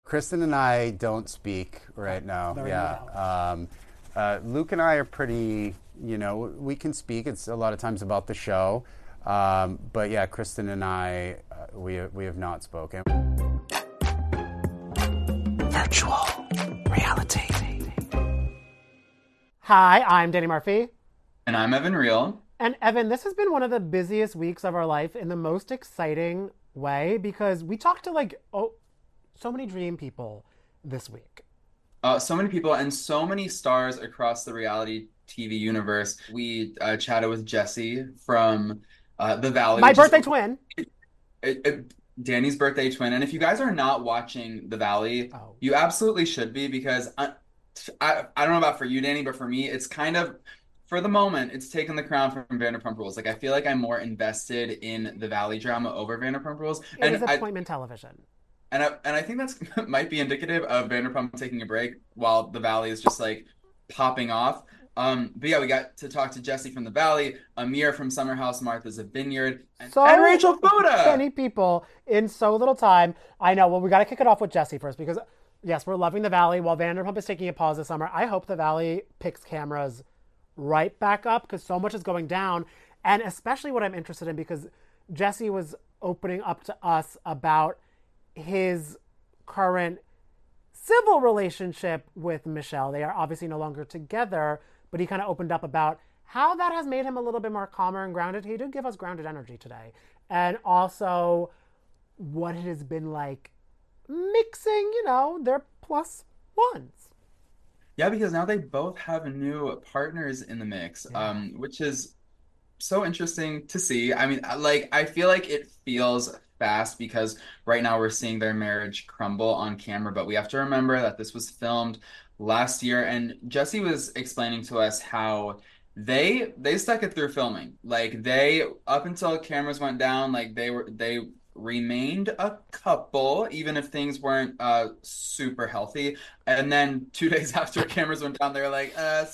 Kristen and I don't speak right now. Very Yeah. Luke and I are pretty, we can speak. It's a lot of times about the show. But yeah, Kristen and I, we have not spoken. Virtual reality. Hi, I'm Danny Murphy. And I'm Evan Real. And Evan, this has been one of the busiest weeks of our life in the most exciting way because we talked to so many dream people this week. So many people and so many stars across the reality TV universe. We chatted with Jesse from The Valley. My birthday twin. Danny's birthday twin. And if you guys are not watching The Valley, you absolutely should be because I don't know about for you, Danny, but for me, it's kind of, for the moment, it's taken the crown from Vanderpump Rules. Like, I feel like I'm more invested in the Valley drama over Vanderpump Rules. It is appointment television. And I think that's might be indicative of Vanderpump taking a break while The Valley is just like popping off. But yeah, we got to talk to Jesse from The Valley, Amir from Summer House, Martha's a Vineyard, and Rachel Fuda. Many people in so little time. I know. Well, we got to kick it off with Jesse first because, yes, we're loving The Valley. While Vanderpump is taking a pause this summer, I hope The Valley picks cameras right back up because so much is going down. And especially what I'm interested in because Jesse was opening up to us about his current civil relationship with Michelle. They are obviously no longer together, but he kind of opened up about how that has made him a little bit more calmer and grounded. He did give us grounded energy today. And also what it has been like mixing, their plus ones. Yeah, because now they both have new partners in the mix, which is so interesting to see. I mean, I feel like it feels fast because right now we're seeing their marriage crumble on camera, but we have to remember that this was filmed last year, and Jesse was explaining to us how they stuck it through filming. Like they, up until cameras went down, like they remained a couple, even if things weren't super healthy. And then 2 days after cameras went down, they were like,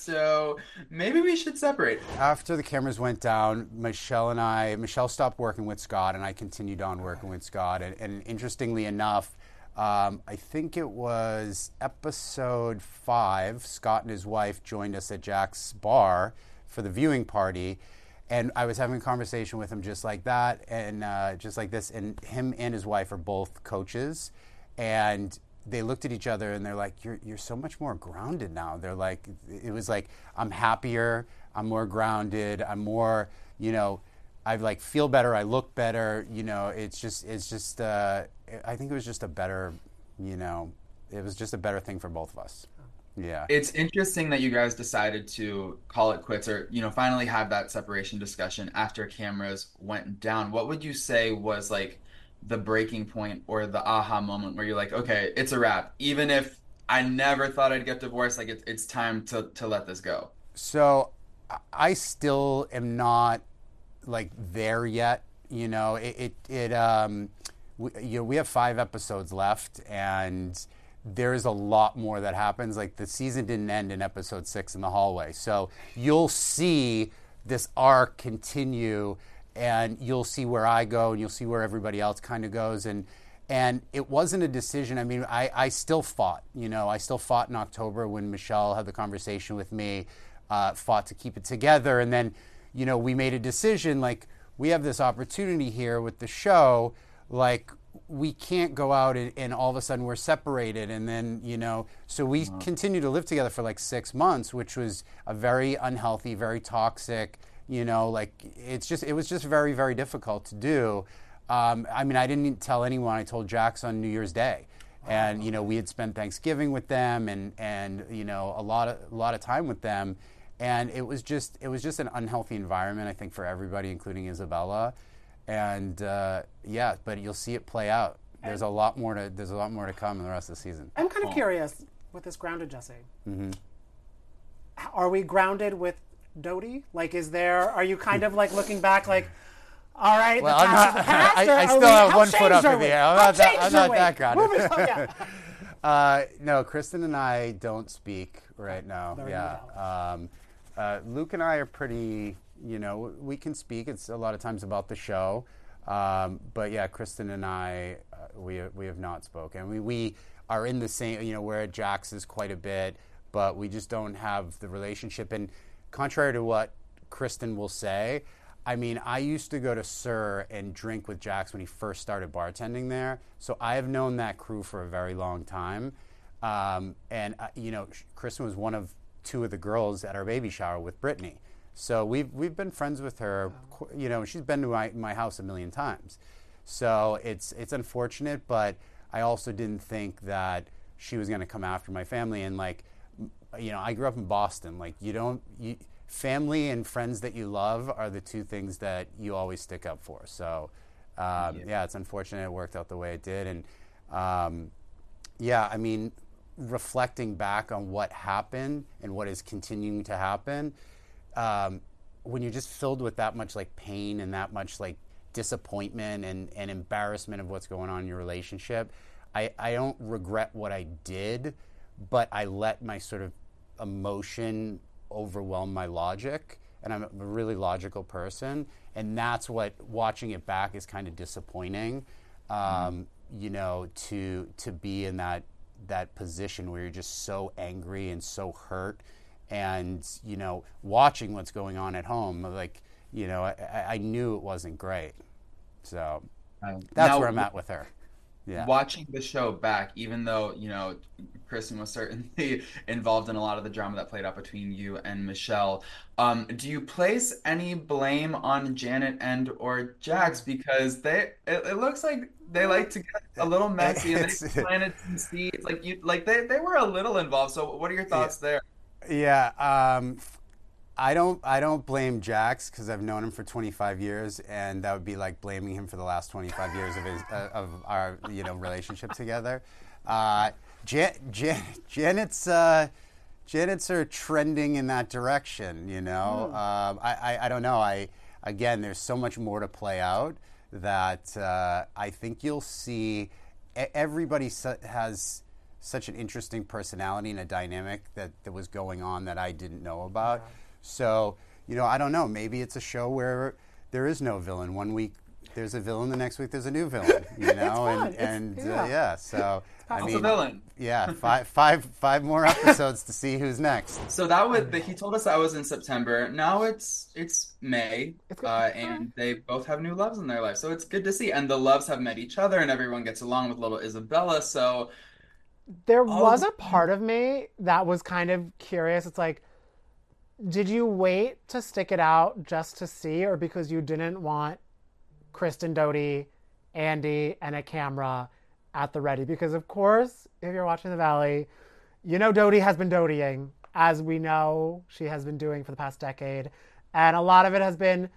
so maybe we should separate. After the cameras went down, Michelle stopped working with Scott, and I continued on working with Scott. And interestingly enough, I think it was episode 5, Scott and his wife joined us at Jack's bar for the viewing party. And I was having a conversation with him just like that, and just like this. And him and his wife are both coaches, and they looked at each other and they're like, "You're so much more grounded now." They're like, it was like, I'm happier, I'm more grounded, I'm more, I feel better, I look better. It's just. I think it was just a better, it was just a better thing for both of us. Yeah. It's interesting that you guys decided to call it quits or, finally have that separation discussion after cameras went down. What would you say was like the breaking point or the aha moment where you're like, okay, it's a wrap. Even if I never thought I'd get divorced, like it's time to let this go. So I still am not like there yet. We have 5 episodes left, and there's a lot more that happens. Like the season didn't end in episode 6 in the hallway. So you'll see this arc continue, and you'll see where I go, and you'll see where everybody else kind of goes. And it wasn't a decision. I mean, I still fought. I still fought in October when Michelle had the conversation with me, fought to keep it together. And then, we made a decision, like, we have this opportunity here with the show, like, we can't go out and all of a sudden we're separated. And then, so we continued to live together for like 6 months, which was a very unhealthy, very toxic, it was just very, very difficult to do. I mean, I didn't tell anyone. I told Jax on New Year's Day. And, we had spent Thanksgiving with them and a lot of time with them. And it was just an unhealthy environment, I think, for everybody, including Isabella. And but you'll see it play out. There's a lot more to come in the rest of the season. I'm kind of curious with this grounded Jesse. Mm-hmm. Are we grounded with Dodie? Like, are you kind of like looking back, like, all right, well, the past is the past? I still have one foot up in the air. I'm not that grounded. No, Kristen and I don't speak right now. Luke and I are pretty. We can speak. It's a lot of times about the show. But yeah, Kristen and I, we have not spoken. We are in the same, we're at Jax's quite a bit, but we just don't have the relationship. And contrary to what Kristen will say, I mean, I used to go to Sir and drink with Jax when he first started bartending there. So I have known that crew for a very long time. Kristen was one of two of the girls at our baby shower with Brittany. So we've been friends with her. She's been to my house a million times. So it's unfortunate, but I also didn't think that she was going to come after my family. And I grew up in Boston. Family and friends that you love are the two things that you always stick up for. So, it's unfortunate it worked out the way it did. And, I mean, reflecting back on what happened and what is continuing to happen, when you're just filled with that much, pain and that much, disappointment and embarrassment of what's going on in your relationship, I don't regret what I did, but I let my sort of emotion overwhelm my logic, and I'm a really logical person, and that's what watching it back is kind of disappointing. To be in that position where you're just so angry and so hurt, and watching what's going on at home, I knew it wasn't great. So that's where I'm at with her. Yeah. Watching the show back, even though, Kristen was certainly involved in a lot of the drama that played out between you and Michelle, do you place any blame on Janet and or Jax? Because it looks like they like to get a little messy and they planted some seeds. They were a little involved. So what are your thoughts there? Yeah. I don't blame Jax because I've known him for 25 years, and that would be like blaming him for the last 25 years of our relationship together. Janet's are trending in that direction. I don't know. Again, there's so much more to play out that I think you'll see. Everybody has such an interesting personality and a dynamic that was going on that I didn't know about. Yeah. So, I don't know. Maybe it's a show where there is no villain. One week there's a villain, the next week there's a new villain. So I mean, a villain. Yeah, five more episodes to see who's next. So he told us that was in September. Now it's May, and they both have new loves in their life. So it's good to see, and the loves have met each other, and everyone gets along with little Isabella. So there was a part of me that was kind of curious. It's like, did you wait to stick it out just to see, or because you didn't want Kristen Doute, Andy, and a camera at the ready? Because, of course, if you're watching The Valley, Doute has been dotying, as we know she has been doing for the past decade. And a lot of it has been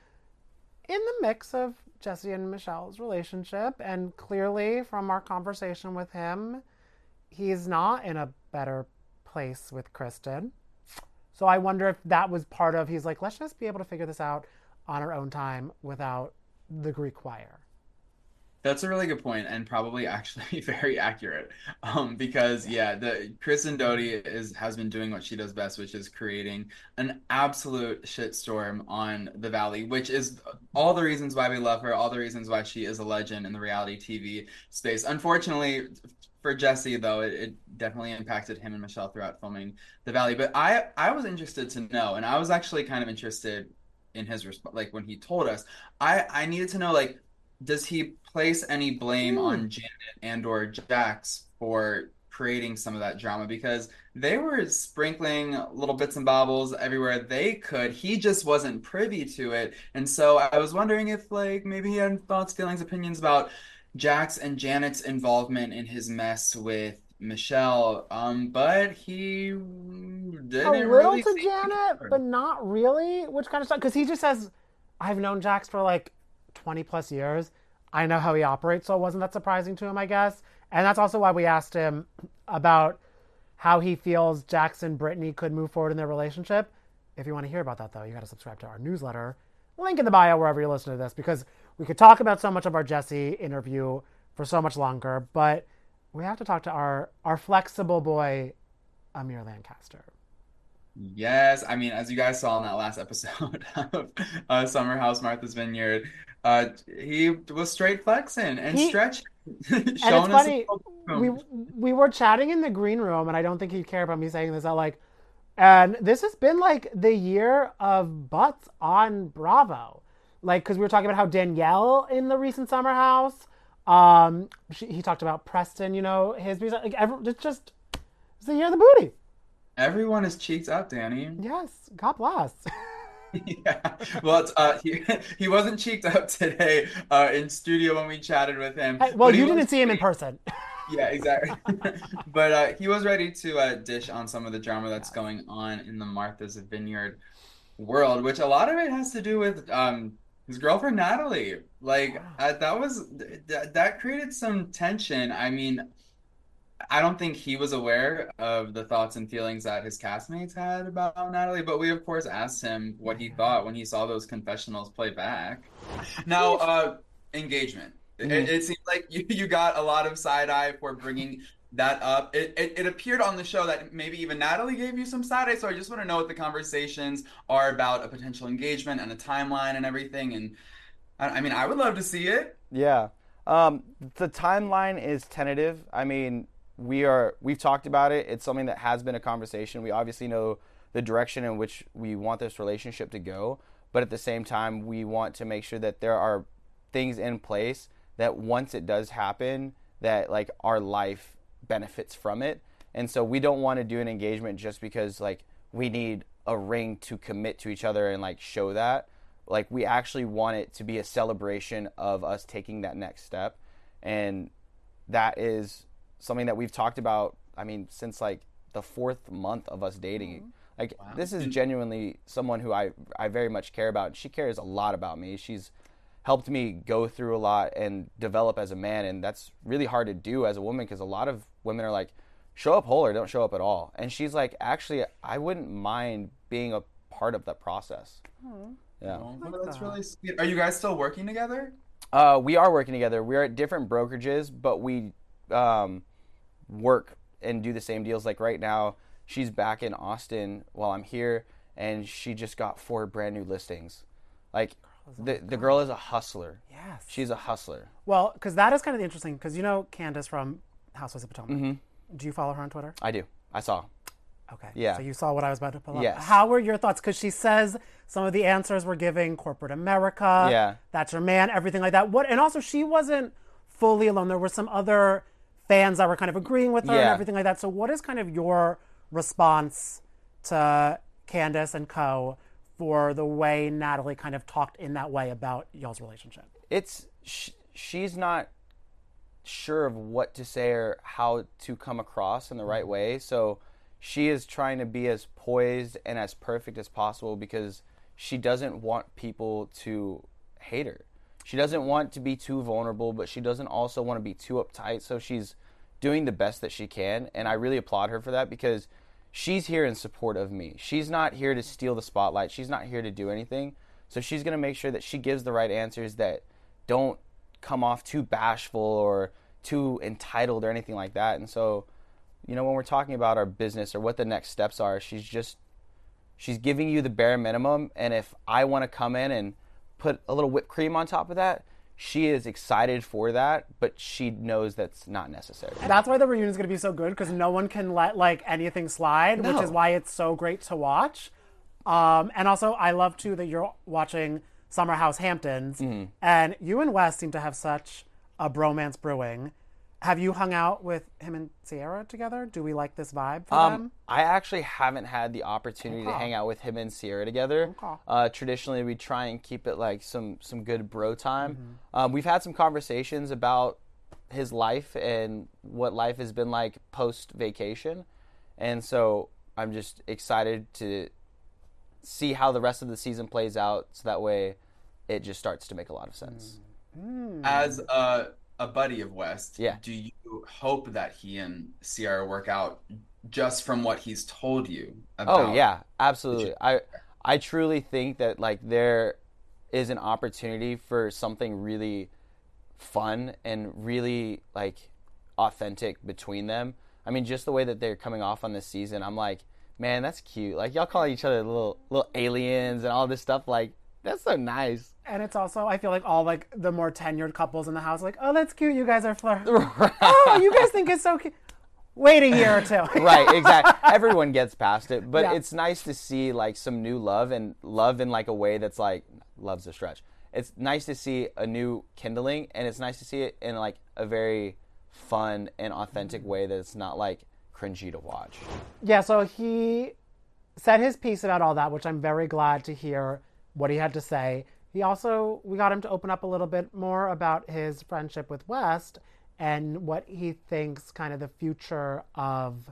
in the mix of Jesse and Michelle's relationship. And clearly, from our conversation with him, he's not in a better place with Kristen. So I wonder if that was part of, he's like, let's just be able to figure this out on our own time without the Greek choir. That's a really good point, and probably actually very accurate. Because the Kristen Doute has been doing what she does best, which is creating an absolute shitstorm on the Valley, which is all the reasons why we love her, all the reasons why she is a legend in the reality TV space. Unfortunately, for Jesse, though, it definitely impacted him and Michelle throughout filming The Valley. But I was interested to know, and I was actually kind of interested in his response, when he told us. I needed to know, does he place any blame on Janet and or Jax for creating some of that drama? Because they were sprinkling little bits and bobbles everywhere they could. He just wasn't privy to it. And so I was wondering if maybe he had thoughts, feelings, opinions about Jax and Janet's involvement in his mess with Michelle, but he didn't a little really to Janet, but not really, which kind of stuff, because he just says, I've known Jax for 20 plus years. I know how he operates, so it wasn't that surprising to him, I guess. And that's also why we asked him about how he feels Jax and Brittany could move forward in their relationship. If you want to hear about that, though, you got to subscribe to our newsletter. Link in the bio wherever you're listening to this, because we could talk about so much of our Jesse interview for so much longer, but we have to talk to our flexible boy, Amir Lancaster. Yes, I mean, as you guys saw in that last episode of Summer House Martha's Vineyard, he was straight flexing and He stretching, And it's showing us his funny, little we boom. we were chatting in the green room, and I don't think he'd care about me saying this. I like, and this has been like the year of butts on Bravo, like because we were talking about how Danielle in the recent Summer House, he talked about Preston, his music, like it's the year of the booty. Everyone is cheeks up, Danny. Yes, God bless. Yeah. Well, he wasn't cheeked up today in studio when we chatted with him, Well, but he you was didn't see him in ready. person. Yeah, exactly. But he was ready to dish on some of the drama that's going on in the Martha's Vineyard world, which a lot of it has to do with his girlfriend Natalie. Like that created some tension. I mean, I don't think he was aware of the thoughts and feelings that his castmates had about Natalie, but we of course asked him what he thought when he saw those confessionals play back. Now, engagement. It seems like you got a lot of side eye for bringing that up. It appeared on the show that maybe even Natalie gave you some side eye, so I just want to know what the conversations are about a potential engagement and a timeline and everything. And I mean, I would love to see it. Yeah. The timeline is tentative. I mean, we've talked about it. It's something that has been a conversation. We obviously know the direction in which we want this relationship to go, but at the same time, we want to make sure that there are things in place that once it does happen, that like our life benefits from it. And so we don't want to do an engagement just because like we need a ring to commit to each other and like show that. Like we actually want it to be a celebration of us taking that next step. And that is something that we've talked about, I mean, since like the 4th month of us dating. Like this is genuinely someone who I very much care about. She cares a lot about me. She's helped me go through a lot and develop as a man, and that's really hard to do as a woman because a lot of women are like, show up whole or don't show up at all. And she's like, actually, I wouldn't mind being a part of that process. Yeah. Oh, well, that's really sweet. Are you guys still working together? We are working together. We're at different brokerages, but we work and do the same deals. Like right now, she's back in Austin while I'm here, and she just got 4 brand new listings. Like the girl is a hustler. Yes. She's a hustler. Well, because that is kind of interesting, because you know Candace from Housewives of Potomac. Do you follow her on Twitter? I do. I saw. Okay. Yeah. So you saw what I was about to pull up. Yes. How were your thoughts? Because she says some of the answers were giving corporate America. Yeah. That's your man, everything like that. And also, she wasn't fully alone. There were some other fans that were kind of agreeing with her and Yeah. everything like that. So what is kind of your response to Candace and co for the way Natalie kind of talked in that way about y'all's relationship? She's not sure of what to say or how to come across in the right way. So she is trying to be as poised and as perfect as possible because she doesn't want people to hate her. She doesn't want to be too vulnerable, but she doesn't also want to be too uptight. So she's doing the best that she can, and I really applaud her for that because she's here in support of me. She's not here to steal the spotlight. She's not here to do anything. So she's going to make sure that she gives the right answers that don't come off too bashful or too entitled or anything like that. And so, you know, when we're talking about our business or what the next steps are, she's giving you the bare minimum. And if I want to come in and put a little whipped cream on top of that, she is excited for that, but she knows that's not necessary. That's why the reunion is going to be so good, because no one can let like anything slide, which is why it's so great to watch. And also, I love too that you're watching Summer House Hamptons, and you and Wes seem to have such a bromance brewing. Have you hung out with him and Sierra together? Do we like this vibe for them? I actually haven't had the opportunity to hang out with him and Sierra together. Traditionally, we try and keep it like some good bro time. We've had some conversations about his life and what life has been like post-vacation. And so I'm just excited to see how the rest of the season plays out so that way it just starts to make a lot of sense. As a buddy of West, Yeah. do you hope that he and Sierra work out just from what he's told you about? Oh yeah, absolutely. I truly think that like there is an opportunity for something really fun and really like authentic between them. I mean, just the way that they're coming off on this season, I'm like, man, that's cute. Like y'all call each other little aliens and all this stuff. Like that's so nice. And it's also, I feel like all like the more tenured couples in the house, like, oh, that's cute. You guys are flirting. Oh, you guys think it's so cute. Wait a year or two. Right, exactly. Everyone gets past it, but Yeah. it's nice to see like some new love, and love in like a way that's like, love's a stretch. It's nice to see a new kindling, and it's nice to see it in like a very fun and authentic way that's not like cringy to watch. Yeah, so he said his piece about all that, which I'm very glad to hear what he had to say. We got him to open up a little bit more about his friendship with West and what he thinks kind of the future of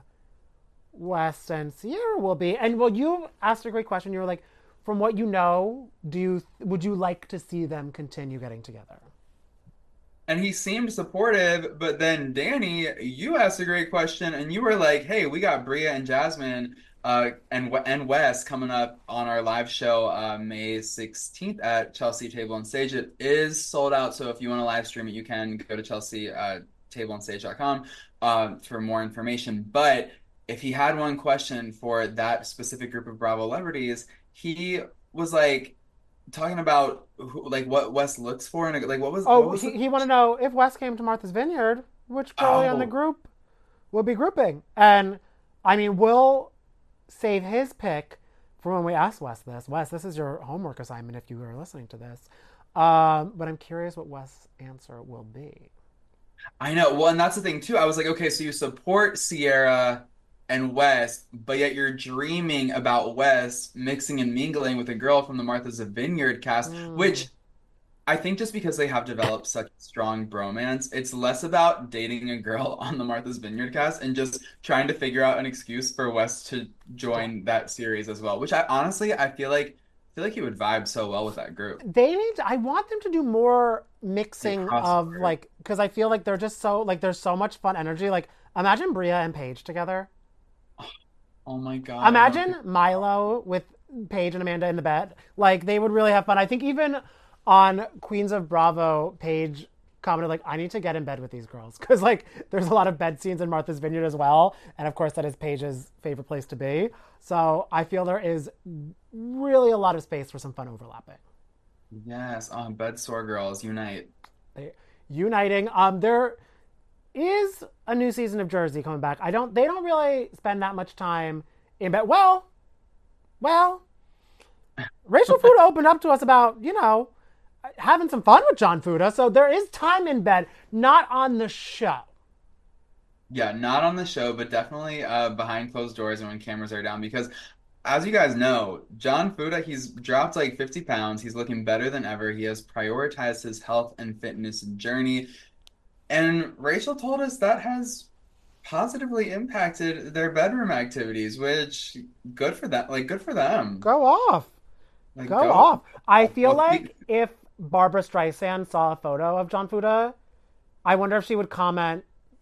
West and Sierra will be. And well, you asked a great question. You were like, from what you know, would you like to see them continue getting together? And he seemed supportive, but then Danny, you asked a great question, and you were like, "Hey, we got Bria and Jasmine, and Wes coming up on our live show May 16th at Chelsea Table and Stage. It is sold out, so if you want to live stream it, you can go to Chelsea tableandstage.com for more information. But if he had one question for that specific group of Bravo celebrities, he was like talking about like what Wes looks for, and like what was He wanted to know if Wes came to Martha's Vineyard, which girl on the Oh. group will be grouping. And I mean, we'll save his pick for when we ask Wes this. Wes, this is your homework assignment if you are listening to this. But I'm curious what Wes' answer will be. I know. Well, and that's the thing too. I was like, okay, so you support Sierra and Wes, but yet you're dreaming about Wes mixing and mingling with a girl from the Martha's Vineyard cast, which I think just because they have developed such a strong bromance, it's less about dating a girl on the Martha's Vineyard cast and just trying to figure out an excuse for Wes to join that series as well, which I honestly I feel like he would vibe so well with that group. I want them to do more mixing Like of crossover. like, because I feel like they're just so, like, there's so much fun energy. Like, imagine Bria and Paige together. Oh my God. Imagine Milo with Paige and Amanda in the bed. Like, they would really have fun. I think even on Queens of Bravo, Paige commented, like, I need to get in bed with these girls. Because, like, there's a lot of bed scenes in Martha's Vineyard as well. And, of course, that is Paige's favorite place to be. So I feel there is really a lot of space for some fun overlapping. Yes, bed sore girls unite. Uniting. There is a new season of Jersey coming back. They don't really spend that much time in bed. Well, Rachel Fuda opened up to us about, having some fun with John Fuda. So there is time in bed, not on the show. Yeah, not on the show, but definitely behind closed doors and when cameras are down. Because as you guys know, John Fuda, he's dropped like 50 pounds. He's looking better than ever. He has prioritized his health and fitness journey. And Rachel told us that has positively impacted their bedroom activities, which good for them. Like good for them. Go off. Like Go off. I feel Well, like if Barbara Streisand saw a photo of John Fuda, I wonder if she would comment,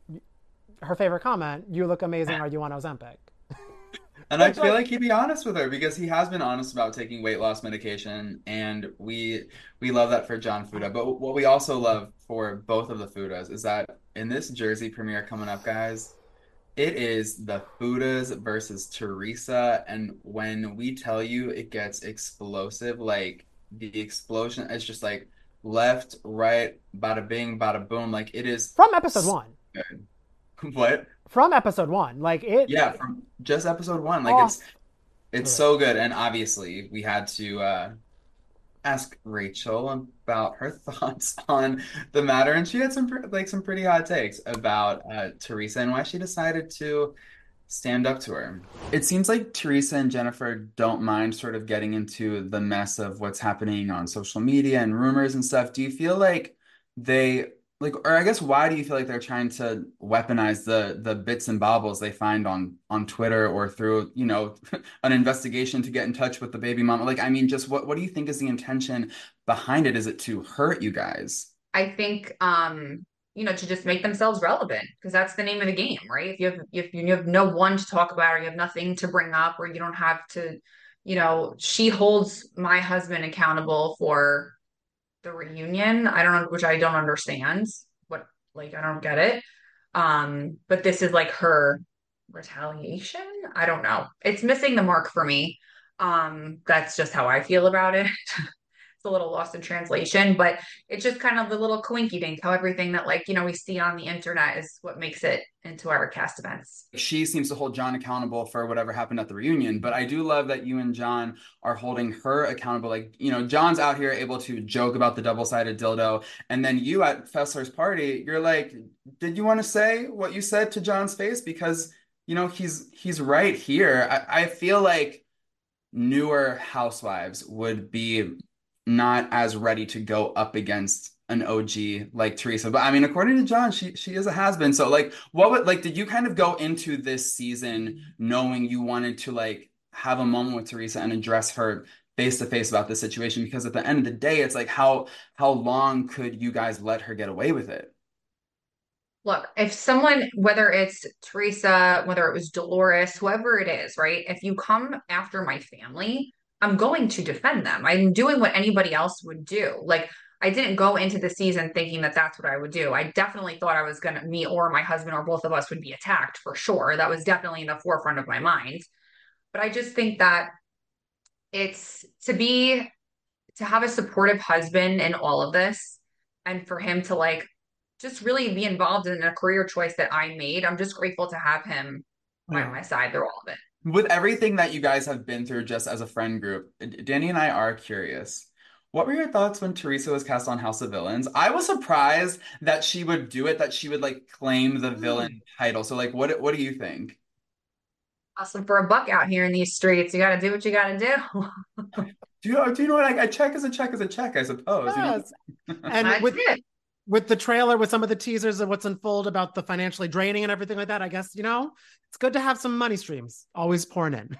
her favorite comment, "You look amazing. Are you on Ozempic?" And I feel like he'd be honest with her because he has been honest about taking weight loss medication, and we love that for John Fuda. But what we also love for both of the Fudas is that in this Jersey premiere coming up, guys, it is the Fudas versus Teresa, and when we tell you it gets explosive, like the explosion is just like left, right, bada bing, bada boom, like it is From episode one. good. What? From episode one. Like, it. Yeah, from just episode one. Like Off. it's so good. And obviously we had to ask Rachel about her thoughts on the matter, and she had some pretty hot takes about Teresa and why she decided to stand up to her. It seems like Teresa and Jennifer don't mind sort of getting into the mess of what's happening on social media and rumors and stuff. Do you feel like they like, or I guess why do you feel like they're trying to weaponize the bits and bobbles they find on Twitter or through, an investigation to get in touch with the baby mama? Like, I mean, just what do you think is the intention behind it? Is it to hurt you guys? I think to just make themselves relevant, because that's the name of the game, right? If you have no one to talk about, or you have nothing to bring up, or you don't have to, she holds my husband accountable for the reunion. I don't know, which I don't understand. I don't get it. But this is like her retaliation. I don't know. It's missing the mark for me. That's just how I feel about it. a little lost in translation, but it's just kind of the little coinky dink, how everything that like, we see on the internet is what makes it into our cast events. She seems to hold John accountable for whatever happened at the reunion, but I do love that you and John are holding her accountable. Like, John's out here able to joke about the double-sided dildo, and then you at Fessler's party, you're like, did you want to say what you said to John's face? Because, he's right here. I feel like newer housewives would be not as ready to go up against an OG like Teresa. But I mean, according to John, she is a has-been. So like, did you kind of go into this season knowing you wanted to like have a moment with Teresa and address her face to face about this situation? Because at the end of the day, it's like, how long could you guys let her get away with it? Look, if someone, whether it's Teresa, whether it was Dolores, whoever it is, right? If you come after my family, I'm going to defend them. I'm doing what anybody else would do. Like, I didn't go into the season thinking that that's what I would do. I definitely thought I was going to, me or my husband or both of us would be attacked for sure. That was definitely in the forefront of my mind. But I just think that it's to have a supportive husband in all of this and for him to like just really be involved in a career choice that I made. I'm just grateful to have him by my side through all of it. With everything that you guys have been through just as a friend group, Danny and I are curious. What were your thoughts when Teresa was cast on House of Villains? I was surprised that she would do it, that she would like claim the villain title. So like, what do you think? Awesome for a buck out here in these streets. You got to do what you got to do. Do you know what? Like, a check is a check is a check, I suppose. Yes. And That's it. with the trailer, with some of the teasers of what's unfold about the financially draining and everything like that, I guess, it's good to have some money streams always pouring in.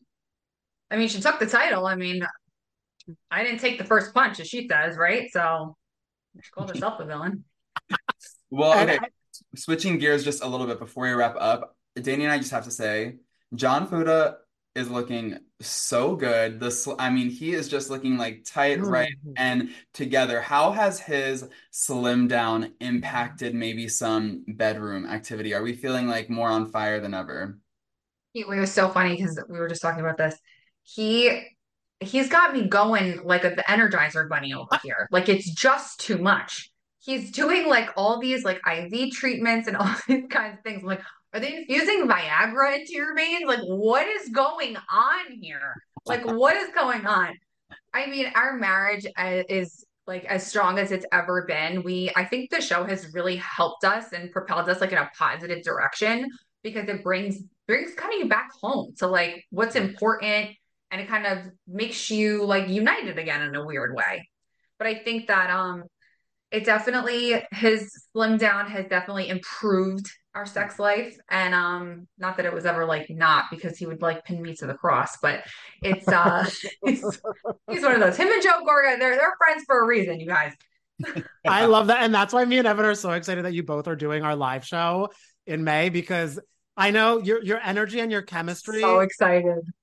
I mean, she took the title. I mean, I didn't take the first punch, as she says, right? So she called herself a villain. Well, And okay. Switching gears just a little bit before we wrap up, Danny and I just have to say, John Fuda is looking so good. I mean, he is just looking like tight, right, and together. How has his slim down impacted maybe some bedroom activity? Are we feeling like more on fire than ever? It was so funny because we were just talking about this. He he's got me going like the Energizer Bunny over here. Like it's just too much. He's doing like all these like IV treatments and all these kinds of things. I'm like, are they infusing Viagra into your veins? Like, what is going on here? Like, what is going on? I mean, our marriage is like as strong as it's ever been. I think the show has really helped us and propelled us like in a positive direction because it brings kind of you back home to like what's important and it kind of makes you like united again in a weird way. But I think that it definitely his slim down has definitely improved our sex life and not that it was ever like not because he would like pin me to the cross but it's he's, he's one of those him and Joe Gorga they're friends for a reason you guys. I love that. And that's why me and Evan are so excited that you both are doing our live show in May because I know your energy and your chemistry So excited.